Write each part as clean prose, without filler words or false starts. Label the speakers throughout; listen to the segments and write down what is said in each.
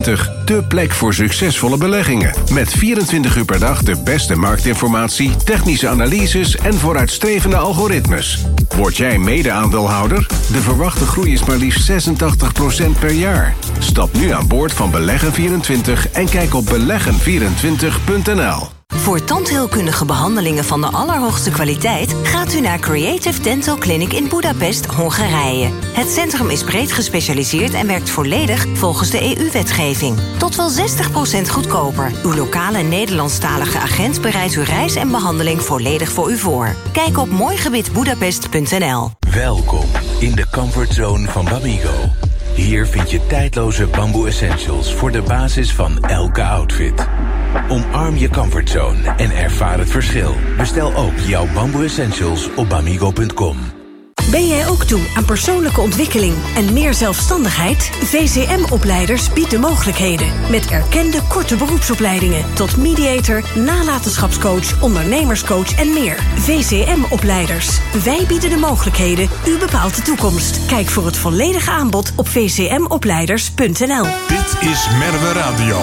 Speaker 1: De plek voor succesvolle beleggingen. Met 24 uur per dag de beste marktinformatie, technische analyses en vooruitstrevende algoritmes. Word jij mede-aandeelhouder? De verwachte groei is maar liefst 86% per jaar. Stap nu aan boord van Beleggen24 en kijk op beleggen24.nl.
Speaker 2: Voor tandheelkundige behandelingen van de allerhoogste kwaliteit gaat u naar Creative Dental Clinic in Budapest, Hongarije. Het centrum is breed gespecialiseerd en werkt volledig volgens de EU-wetgeving. Tot wel 60% goedkoper. Uw lokale Nederlandstalige agent bereidt uw reis en behandeling volledig voor u voor. Kijk op mooigebiedbudapest.nl.
Speaker 3: Welkom in de comfortzone van Bamigo. Hier vind je tijdloze bamboe essentials voor de basis van elke outfit. Omarm je comfortzone en ervaar het verschil. Bestel ook jouw bamboe essentials op bamigo.com.
Speaker 4: Ben jij ook toe aan persoonlijke ontwikkeling en meer zelfstandigheid? VCM-opleiders biedt de mogelijkheden. Met erkende korte beroepsopleidingen tot mediator, nalatenschapscoach, ondernemerscoach en meer. VCM-opleiders. Wij bieden de mogelijkheden. U bepaalt de toekomst. Kijk voor het volledige aanbod op vcmopleiders.nl.
Speaker 5: Dit is Merwe Radio.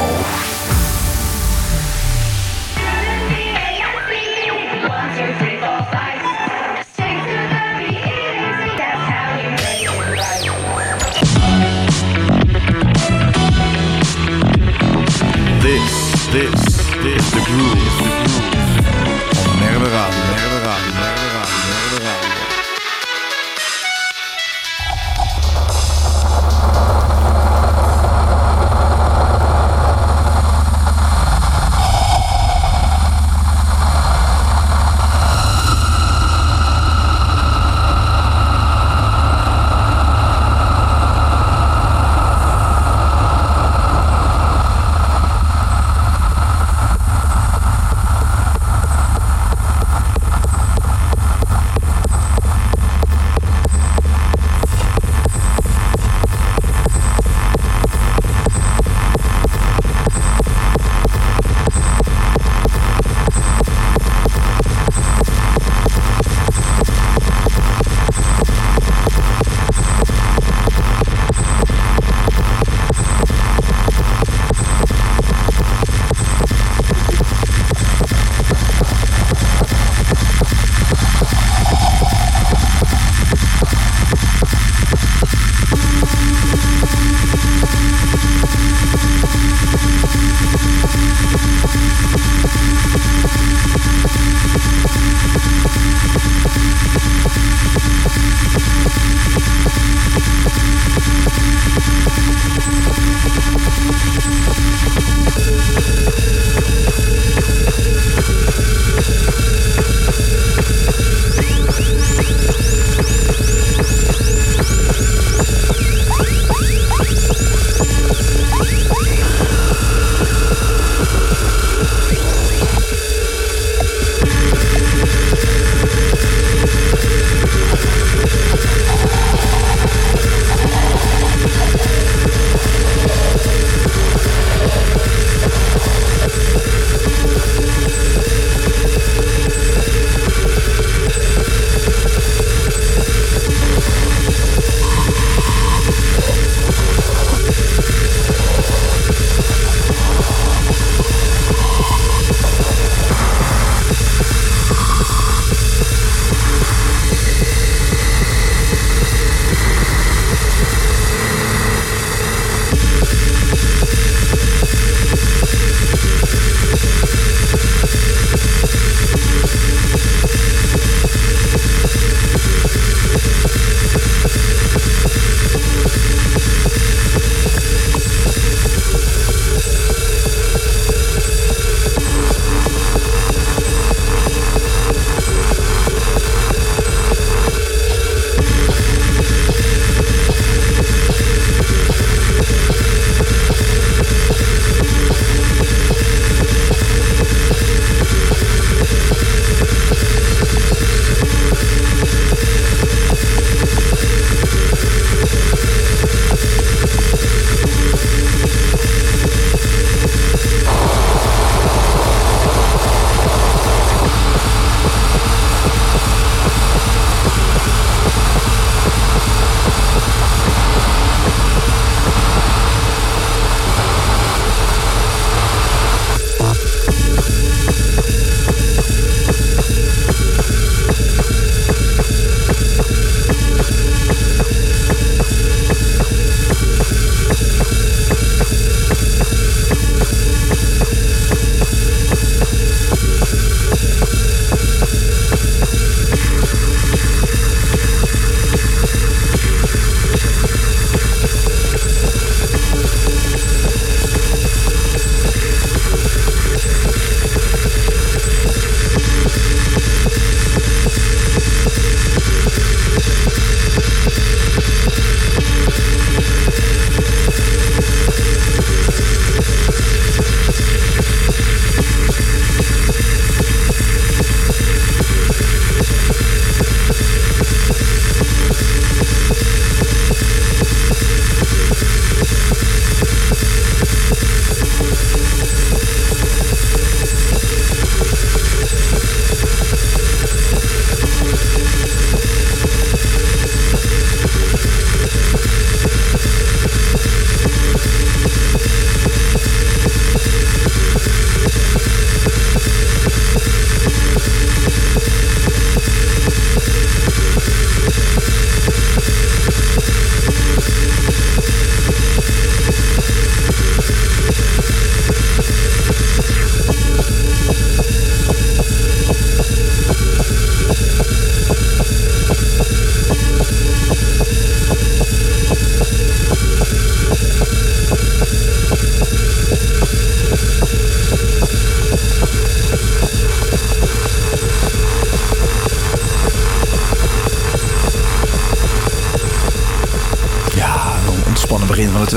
Speaker 5: This is the groove on Merwe Radio.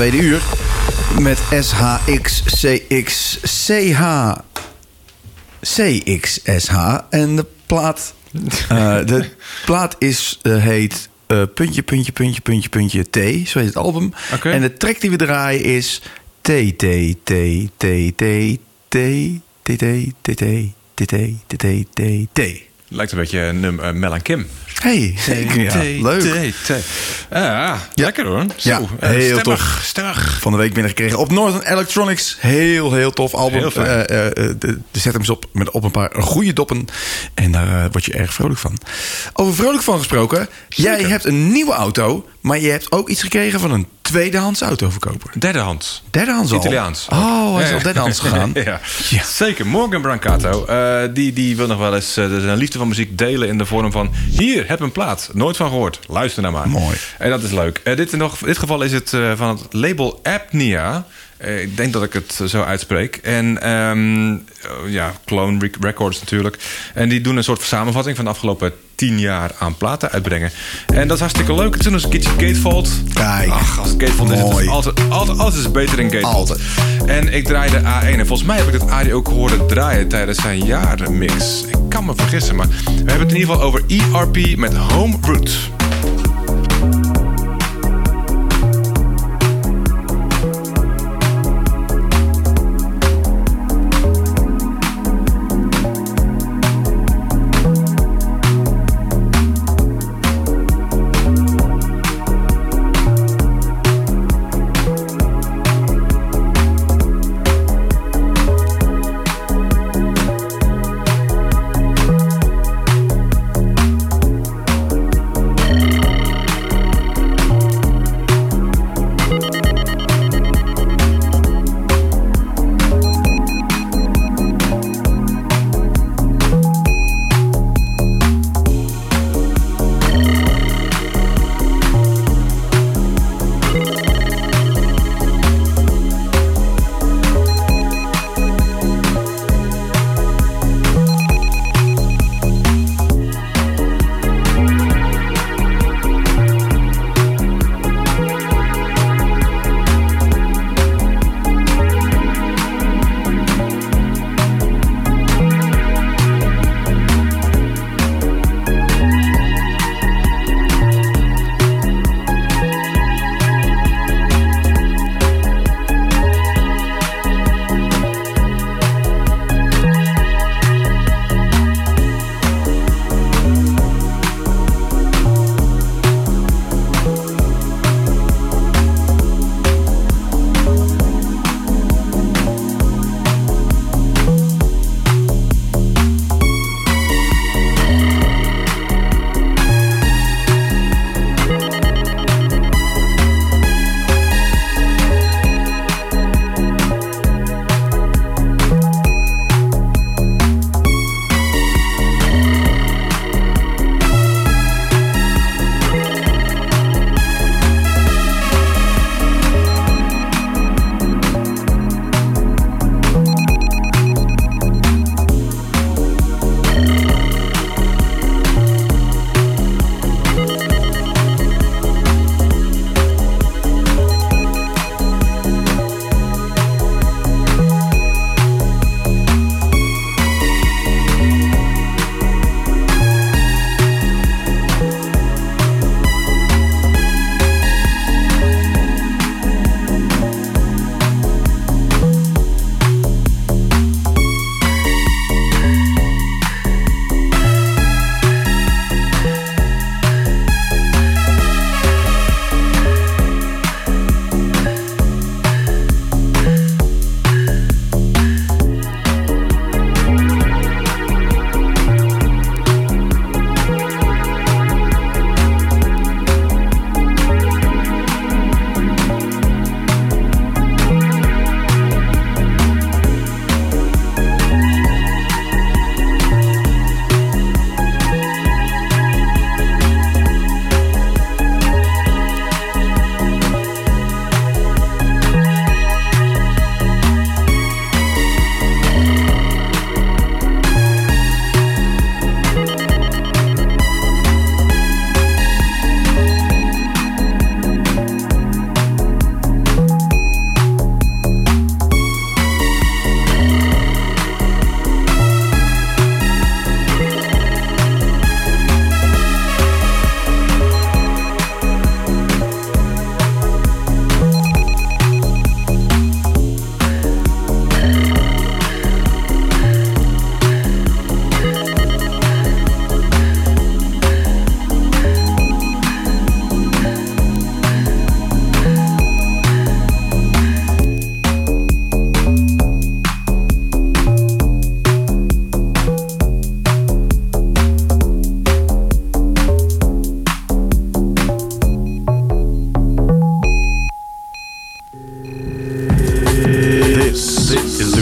Speaker 5: tweede uur. Met CXSH. En de plaat heet puntje T. Zo heet het album.
Speaker 6: Okay.
Speaker 5: En de track die we draaien is T.
Speaker 6: Lijkt een beetje Mel en Kim.
Speaker 5: Hey, zeker. Ja, leuk.
Speaker 6: Lekker hoor.
Speaker 5: Ja,
Speaker 6: zo,
Speaker 5: heel
Speaker 6: stemmig.
Speaker 5: Van de week binnengekregen op Northern Electronics. Heel tof album.
Speaker 6: Heel fijn.
Speaker 5: Zet hem eens op een paar goede doppen. En daar word je erg vrolijk van. Over vrolijk van gesproken.
Speaker 6: Zeker.
Speaker 5: Jij hebt een nieuwe auto. Maar je hebt ook iets gekregen van een tweedehands autoverkoper.
Speaker 6: Derdehands
Speaker 5: Derdehands al?
Speaker 6: Italiaans.
Speaker 5: Oh, hij is al derdehands gegaan.
Speaker 6: Ja. Zeker. Morgan Brancato. Die wil nog wel eens een liefde van muziek delen in de vorm van... Hier, heb een plaat. Nooit van gehoord. Luister nou maar.
Speaker 5: Mooi.
Speaker 6: En dat is leuk. In dit geval is het van het label Apnea. Ik denk dat ik het zo uitspreek. En Clone Records natuurlijk. En die doen een soort samenvatting van de afgelopen 10 jaar aan platen uitbrengen. En dat is hartstikke leuk. Het is nog een keertje Gatefold.
Speaker 5: Kijk.
Speaker 6: Ach, als het Gatefold is, het altijd is beter in Gatefold.
Speaker 5: Altijd.
Speaker 6: En ik draaide A1. En volgens mij heb ik het Arie ook horen draaien tijdens zijn jaarmix. Ik kan me vergissen, maar we hebben het in ieder geval over ERP met Home Route.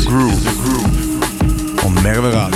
Speaker 5: Groove. On merken we aan.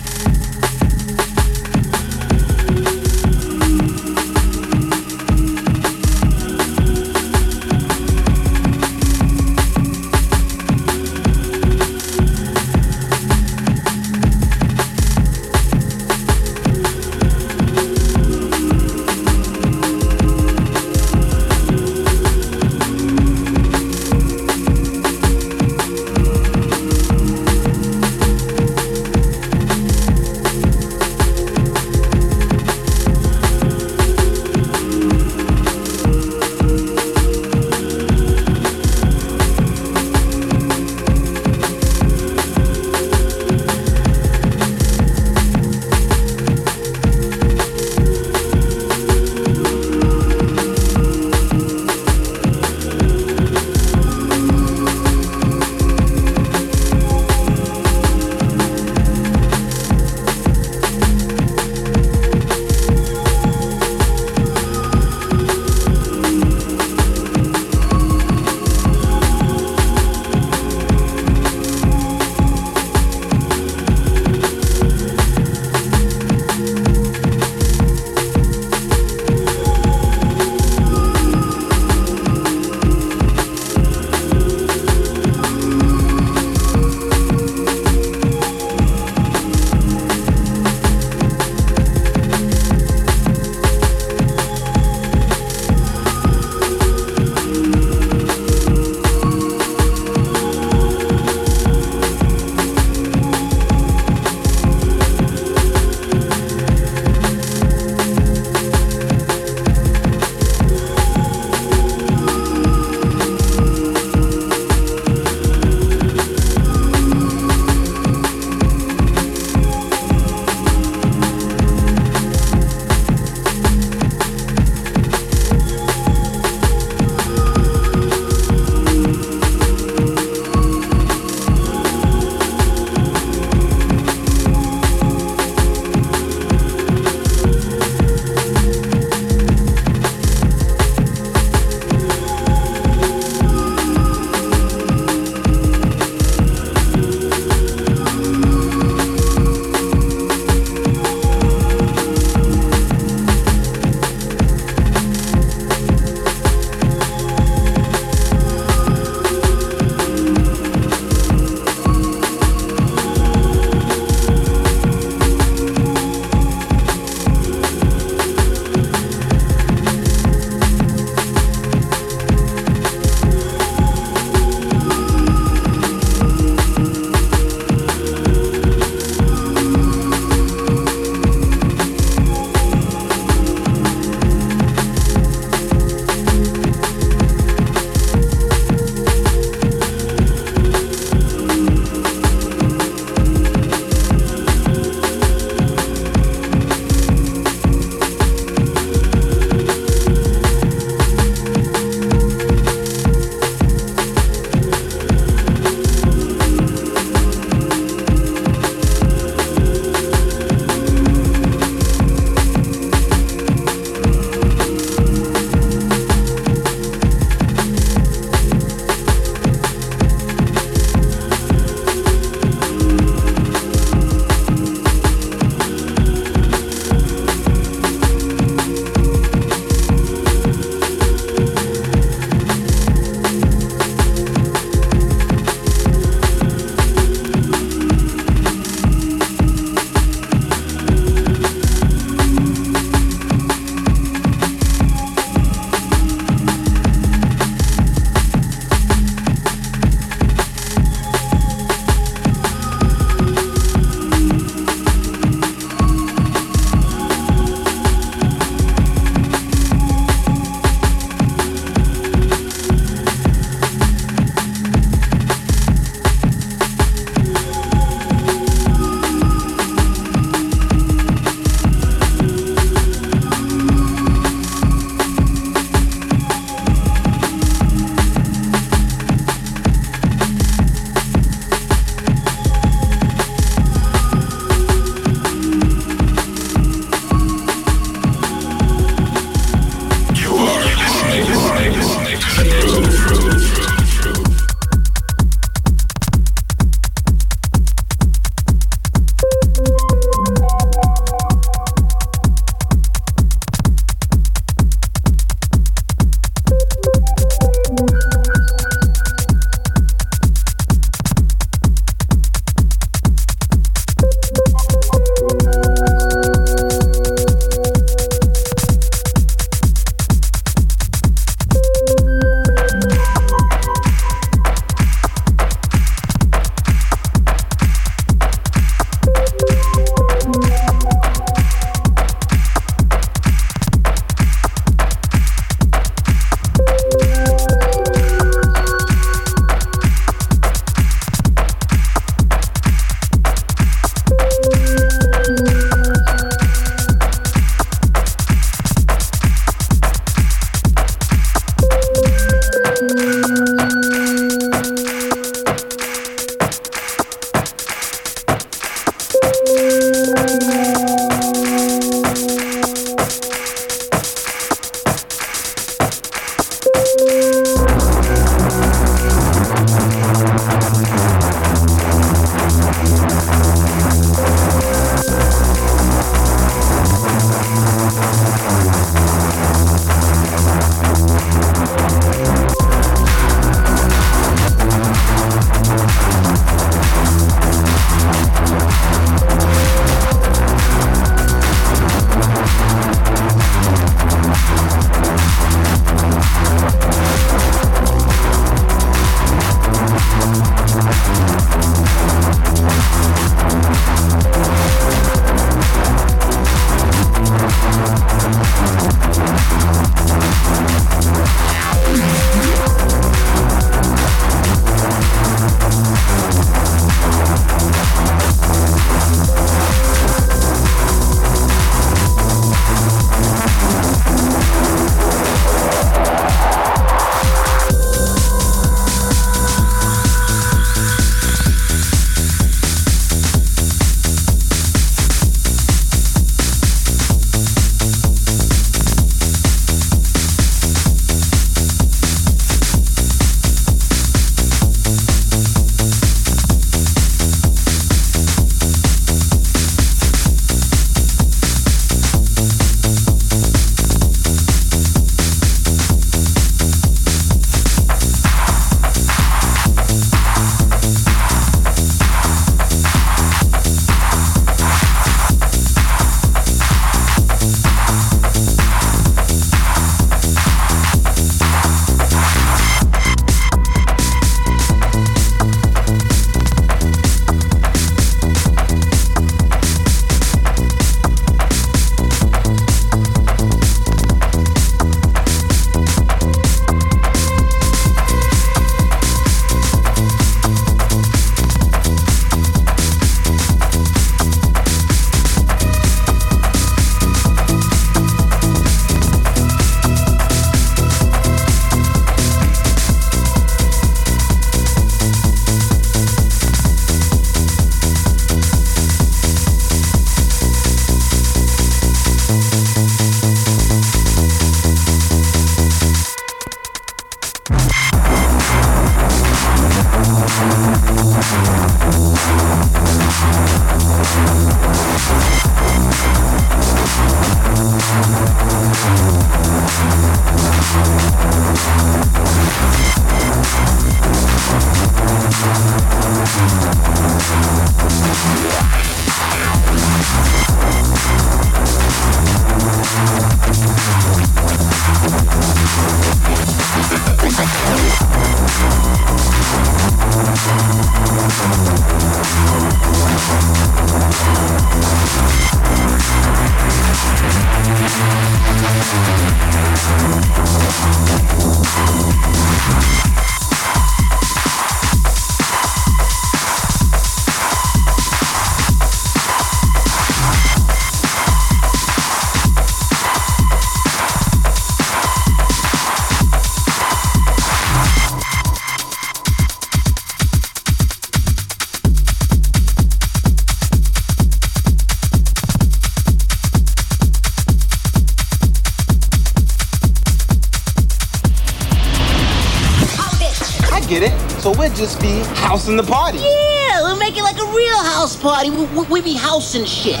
Speaker 7: So we'll just be housing the party.
Speaker 8: Yeah, we'll make it like a real house party. We be housing shit.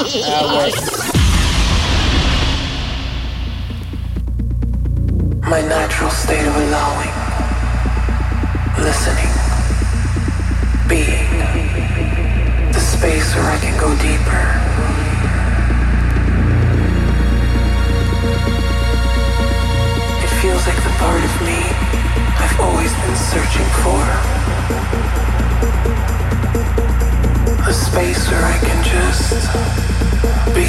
Speaker 9: My natural state of allowing, listening, being, the space where I can go deeper. It feels like the part of me I've always been searching for. A space where I can just be.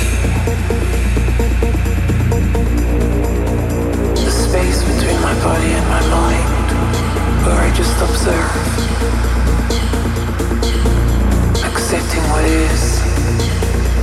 Speaker 9: The space between my body and my mind, where I just observe, accepting what is,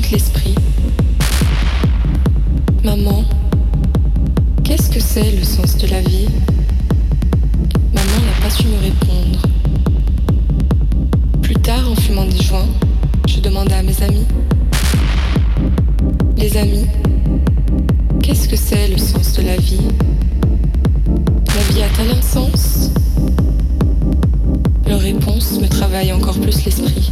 Speaker 10: hante l'esprit. Maman, qu'est-ce que c'est le sens de la vie? Maman n'a pas su me répondre. Plus tard, en fumant des joints, je demandais à mes amis. Les amis, qu'est-ce que c'est le sens de la vie? La vie a-t-elle un sens? Leur réponse me travaille encore plus l'esprit.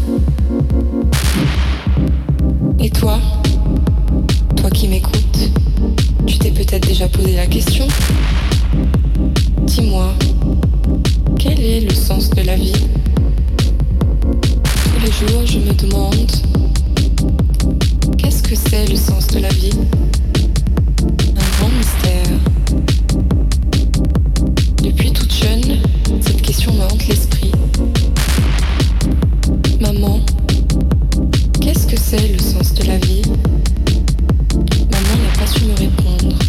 Speaker 10: Et toi? Toi qui m'écoutes, tu t'es peut-être déjà posé la question? Dis-moi, quel est le sens de la vie? Tous les jours, je me demande, qu'est-ce que c'est le sens de la vie? Un grand mystère. Depuis toute jeune, cette question me hante l'esprit. Maman, qu'est-ce que c'est le sens de la vie? Maman n'a pas su me répondre.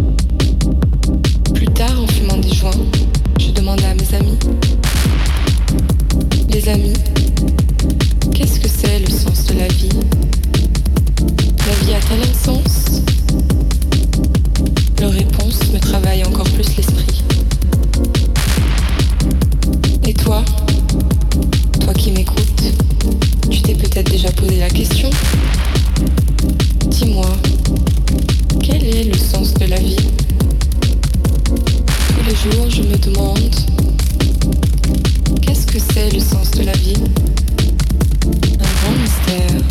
Speaker 10: Plus tard, en fumant des joints, je demandais à mes amis. Les amis, qu'est-ce que c'est le sens de la vie? La vie a-t-elle un sens? Leur réponse me travaille encore plus l'esprit. Et toi? Toi qui m'écoutes, tu t'es peut-être déjà posé la question? Dis-moi, quel est le sens de la vie? Tous les jours, je me demande, qu'est-ce que c'est le sens de la vie? Un grand mystère.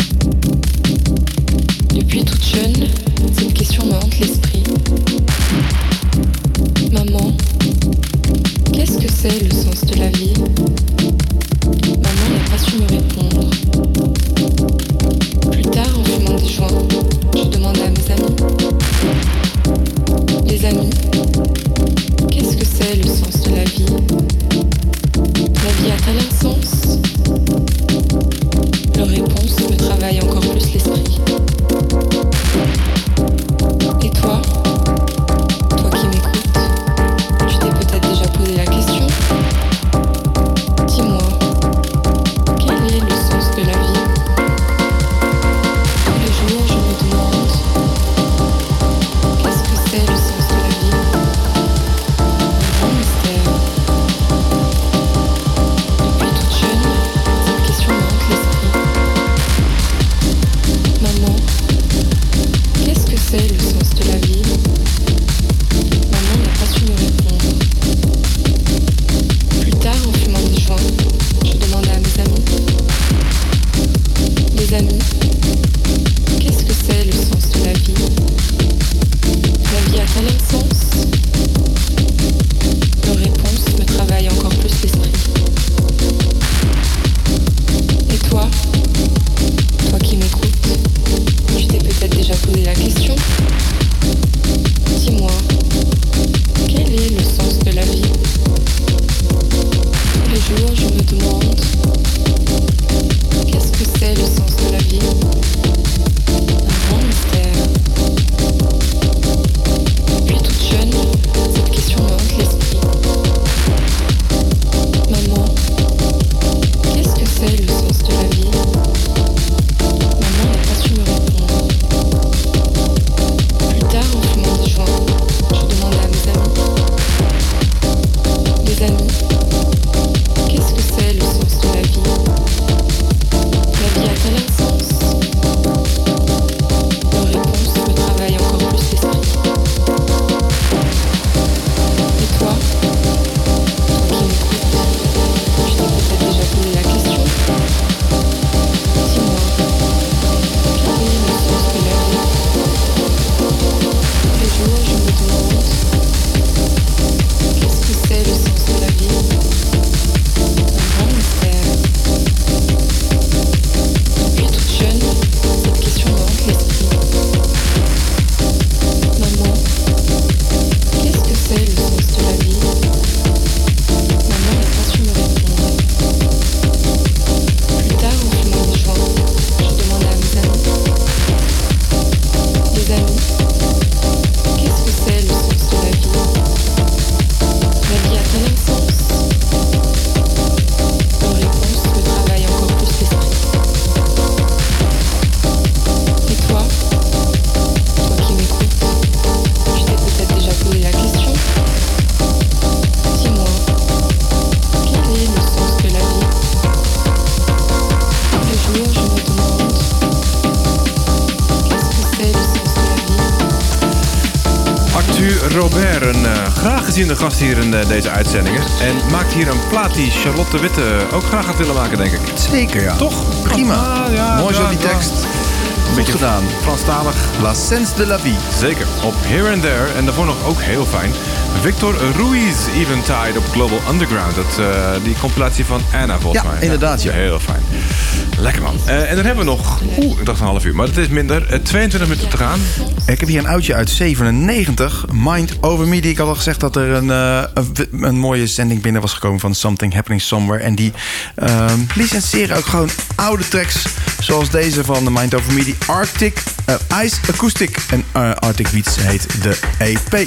Speaker 10: Depuis toute jeune, cette question me hante l'esprit. Maman, qu'est-ce que c'est le sens de la vie? Maman n'a pas su me répondre. Plus tard, en fumant des joints, je demandais à mes amis. Les amis, qu'est-ce que c'est le sens de la vie? La vie a-t-elle un sens? Leur réponse me travaille encore plus l'esprit. Et toi? Toi qui m'écoutes, tu t'es peut-être déjà posé la question? Dis-moi, quel est le sens de la vie? Tous les jours, je me demande, qu'est-ce que c'est le sens de la vie? Un grand mystère. Depuis toute jeune, cette question me hante l'esprit. Maman, qu'est-ce que c'est le sens de la vie? Maman n'a pas su me répondre. Plus tard, en fumant des joints, je demandais à mes amis. Les amis, qu'est-ce que c'est le sens de la vie? La vie a-t-elle un sens? Leur réponse me travaille encore plus l'esprit. Et toi? Toi qui m'écoutes, tu t'es peut-être déjà posé la question? Dis-moi, quel est le sens de la vie? Tous les jours, je me demande, qu'est-ce que c'est le sens de la vie? Un grand mystère. Depuis toute jeune, cette question me hante l'esprit. Maman, qu'est-ce que c'est le sens de la vie? Maman n'a pas su me répondre. Plus tard, en fumant des joints, je demandais à mes amis. Les amis, qu'est-ce que c'est le sens de la vie?
Speaker 6: graag geziene gast hier in deze uitzendingen. En maakt hier een plaat die Charlotte Witte ook graag had willen maken, denk ik.
Speaker 5: Zeker, ja.
Speaker 6: Toch?
Speaker 5: Prima. Mooi zo die tekst. Een beetje gedaan.
Speaker 6: Franstalig.
Speaker 5: La Sens de la Vie.
Speaker 6: Zeker. Op Here and There. En daarvoor nog ook heel fijn. Victor Ruiz, Eventide op Global Underground. Die compilatie van Anna, volgens mij.
Speaker 5: Inderdaad, ja.
Speaker 6: Heel fijn. Lekker, man. En dan hebben we nog... ik dacht een half uur, maar het is minder. 22 minuten te gaan.
Speaker 5: Ik heb hier een oudje uit 97. Mind Over Me. Die ik had al gezegd dat er een mooie zending binnen was gekomen van Something Happening Somewhere. En die licenseren ook gewoon oude tracks. Zoals deze van de Mind Over Me. Die Arctic Ice Acoustic. En Arctic Beats heet de EP.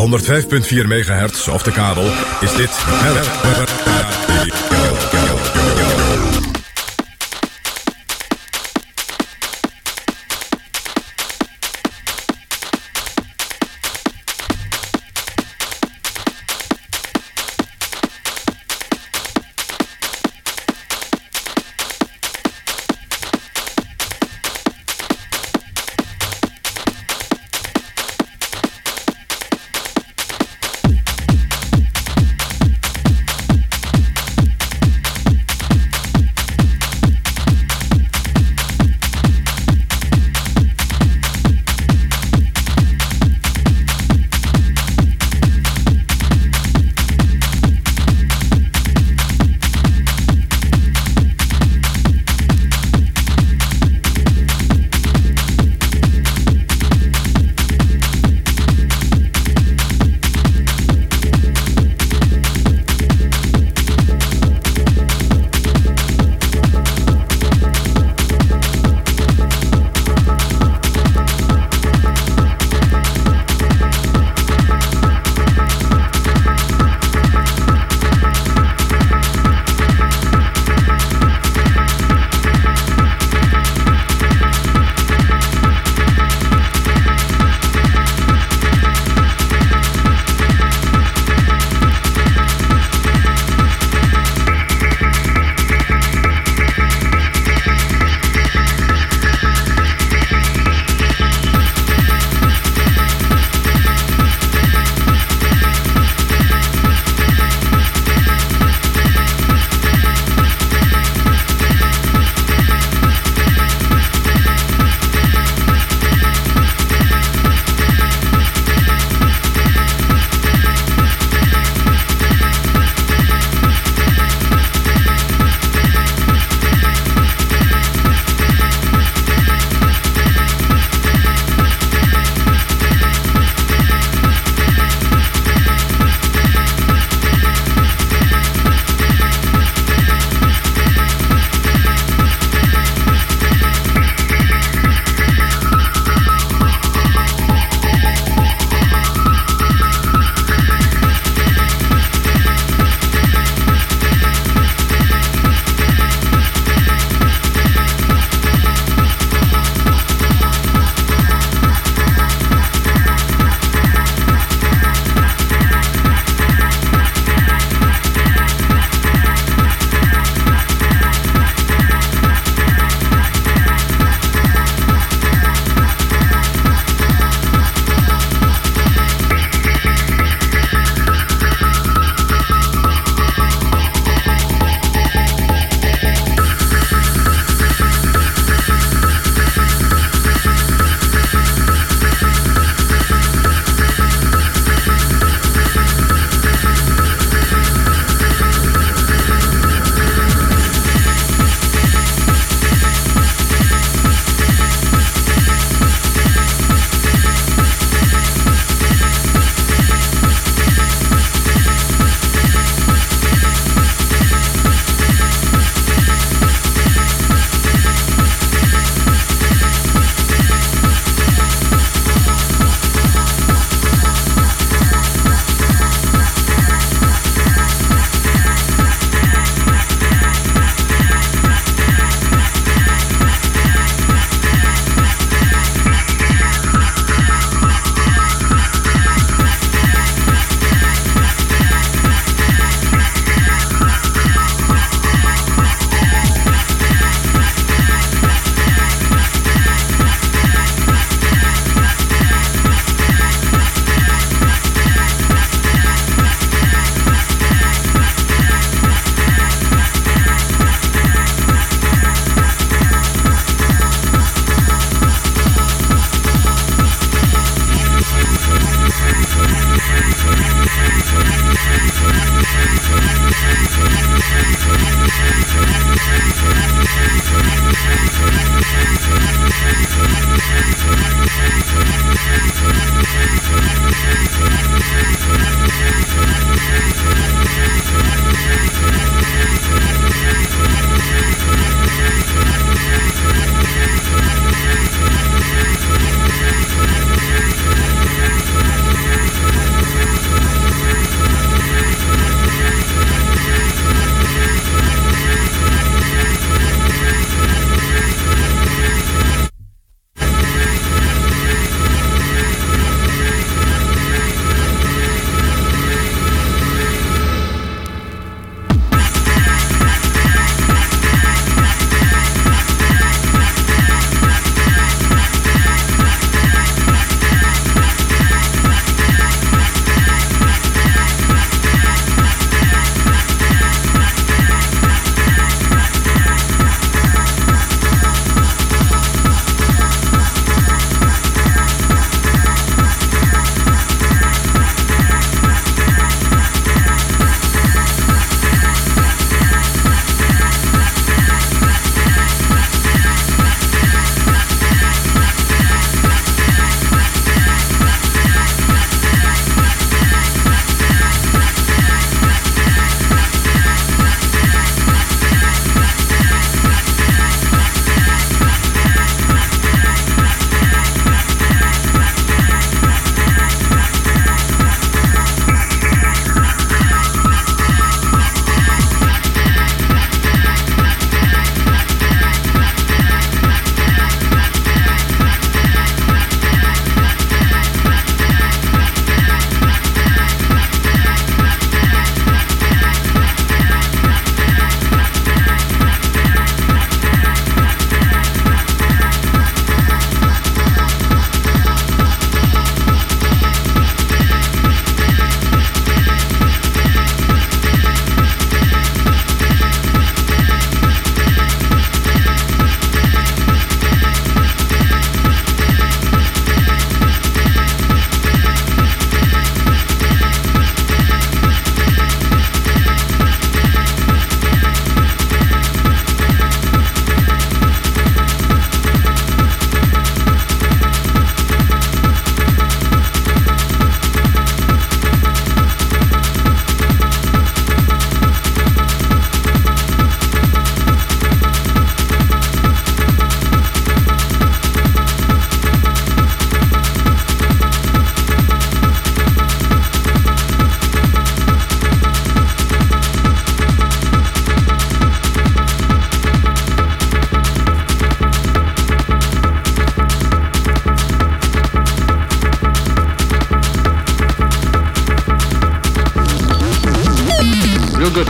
Speaker 11: 105.4 megahertz of de kabel is dit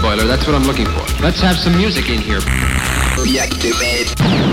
Speaker 12: boiler. That's what I'm looking for. Let's have some music in here.
Speaker 9: Reactivate.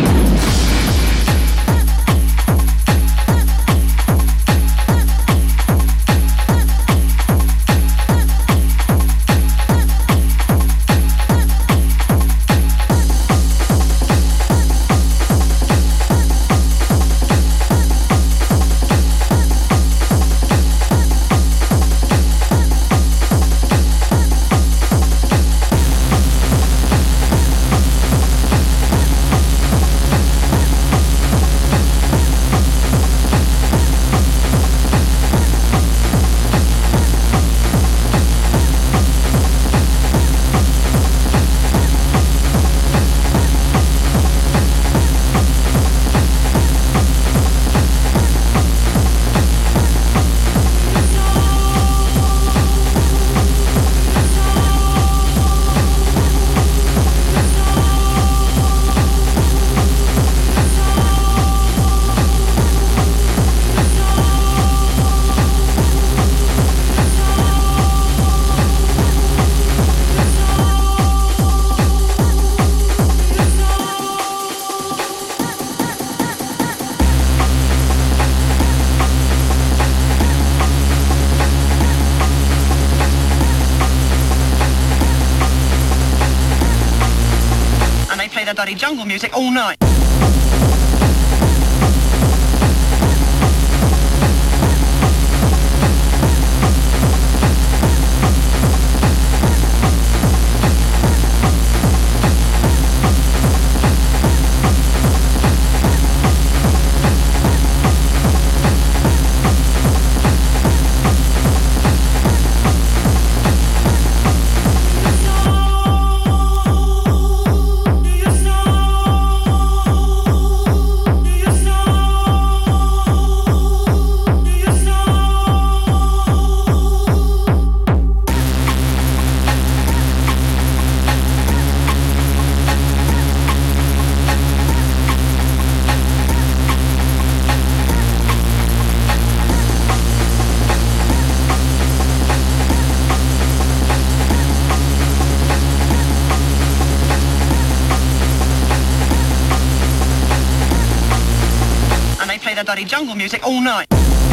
Speaker 13: that dirty jungle music all night. That dirty jungle music all night.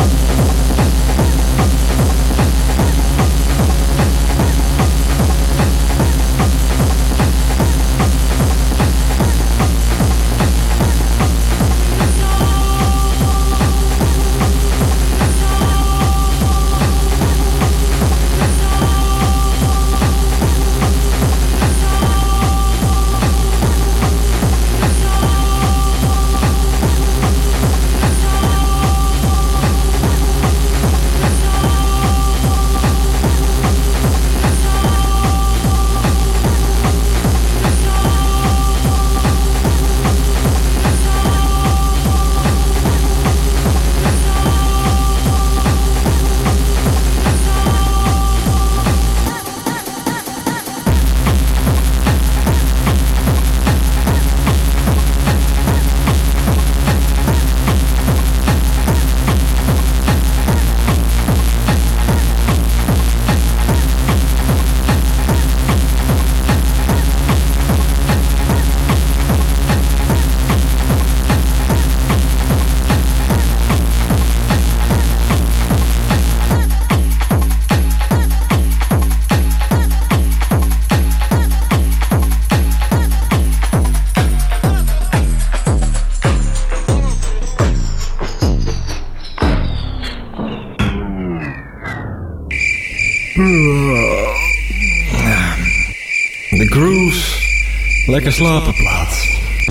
Speaker 14: De grooves. Lekker slapen plaats.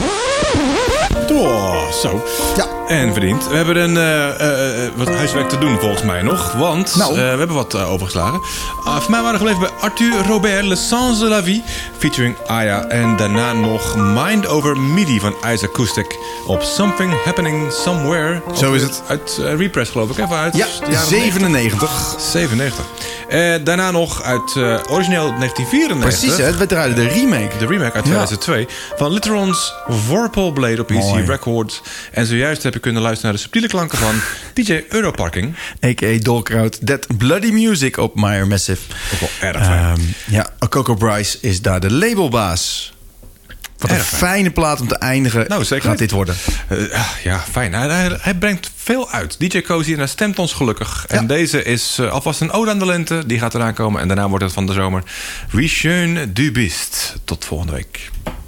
Speaker 6: Oh, zo.
Speaker 5: Ja.
Speaker 6: En verdiend. We hebben wat huiswerk te doen volgens mij nog. Want we hebben wat overgeslagen. Voor mij waren we gebleven bij Arthur Robert, Le Sens de la Vie featuring Aya. En daarna nog Mind Over MIDI van Ice Acoustic op Something Happening Somewhere.
Speaker 5: Zo is het.
Speaker 6: Uit Repress geloof ik, even uit
Speaker 5: ja,
Speaker 6: de jaren
Speaker 5: 97.
Speaker 6: 97. Daarna nog uit origineel 1994.
Speaker 5: Precies, hè? We draaiden de remake.
Speaker 6: De remake uit 2002 van Litteron's Vorpal Blade op EC Records. En zojuist heb je kunnen luisteren naar de subtiele klanken van DJ Europarking.
Speaker 5: A.k.a. Dolkrout, That Bloody Music op Meyer Massive.
Speaker 6: Ook wel erg fijn.
Speaker 5: Coco Bryce is daar de labelbaas. Wat een fijne plaat om te eindigen.
Speaker 6: Nou, zeker
Speaker 5: gaat dit worden.
Speaker 6: Ja, fijn. Hij brengt veel uit. DJ Cozy en hij stemt ons gelukkig. En deze is alvast een ode aan de lente. Die gaat eraan komen. En daarna wordt het van de zomer. Wie schön du bist. Tot volgende week.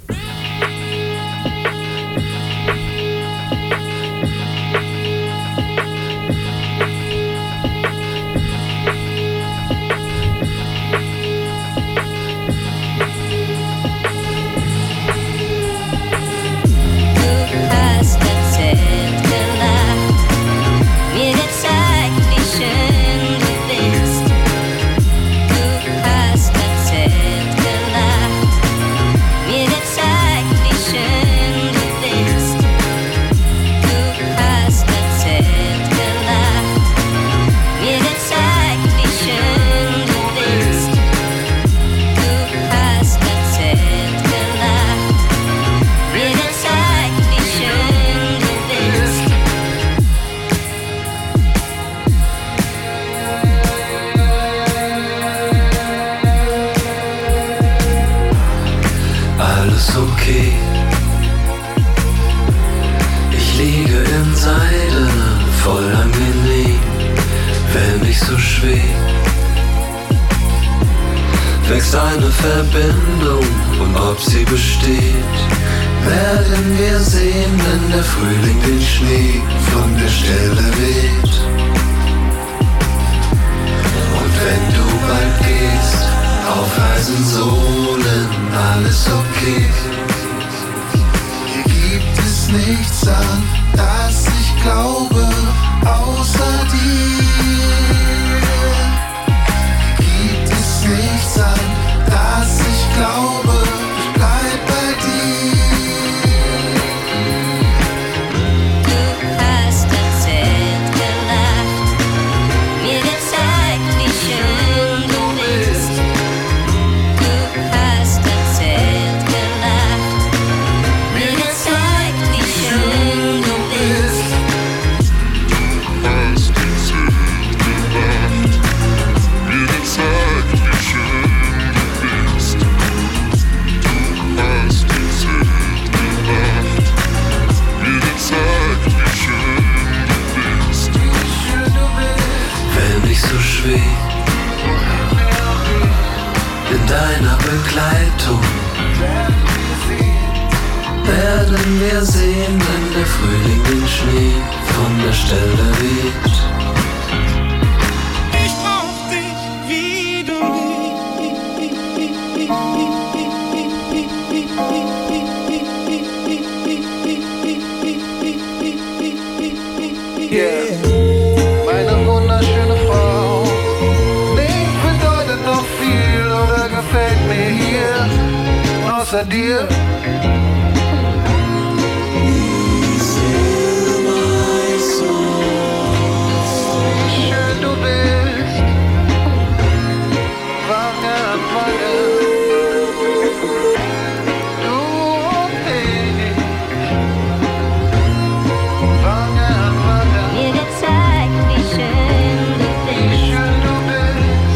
Speaker 9: Okay, ich liege in Seide, voll angenehm, wenn ich so schweb, wächst eine Verbindung und ob sie besteht, werden wir sehen, wenn der Frühling den Schnee von der Stelle weht. Und wenn du bald gehst, auf heißen Sohlen, alles okay. Hier gibt es nichts an, das ich glaube, außer dir. Hier gibt es nichts an, das ich glaube, ich bleib bei dir.
Speaker 15: Du hast erzählt, gelacht, mir gezeigt, wie schön du bist. Du hast erzählt, gelacht, mir gezeigt, wie schön du bist. Du hast erzählt, gelacht, mir gezeigt, wie schön du bist. Du hast erzählt, gelacht, mir gezeigt, wie schön du bist.
Speaker 9: Wenn ich so schweb in deiner Begleitung, werden wir sehen, wenn der Frühling den Schnee von der Stelle weht.
Speaker 15: Ich brauch dich, wie du
Speaker 9: Yeah, meine wunderschöne Frau, nichts bedeutet noch viel oder gefällt mir hier, außer dir. Schön du bist, Wange an Wange, du und ich, Wange an Wange.
Speaker 15: Mir gezeigt, wie schön du bist.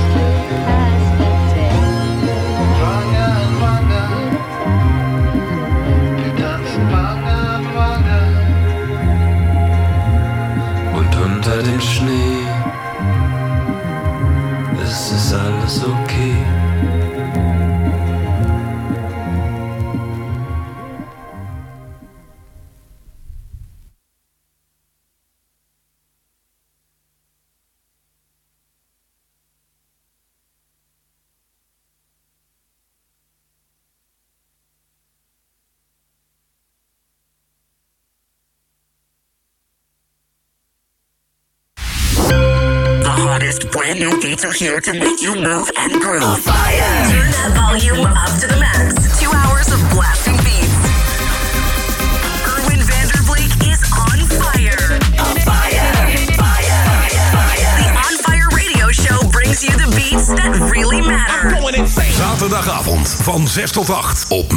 Speaker 15: Du hast erzählt,
Speaker 9: Wange an Wange.
Speaker 16: best brand new beats are here to make you move and groove.
Speaker 17: On fire! Turn that volume up to the max. 2 hours of blasting beats. Erwin Vanderbleek is on fire. On fire! Fire! Fire! The On Fire Radio Show brings you the beats that really matter.
Speaker 18: Zaterdagavond van 6 tot 8 op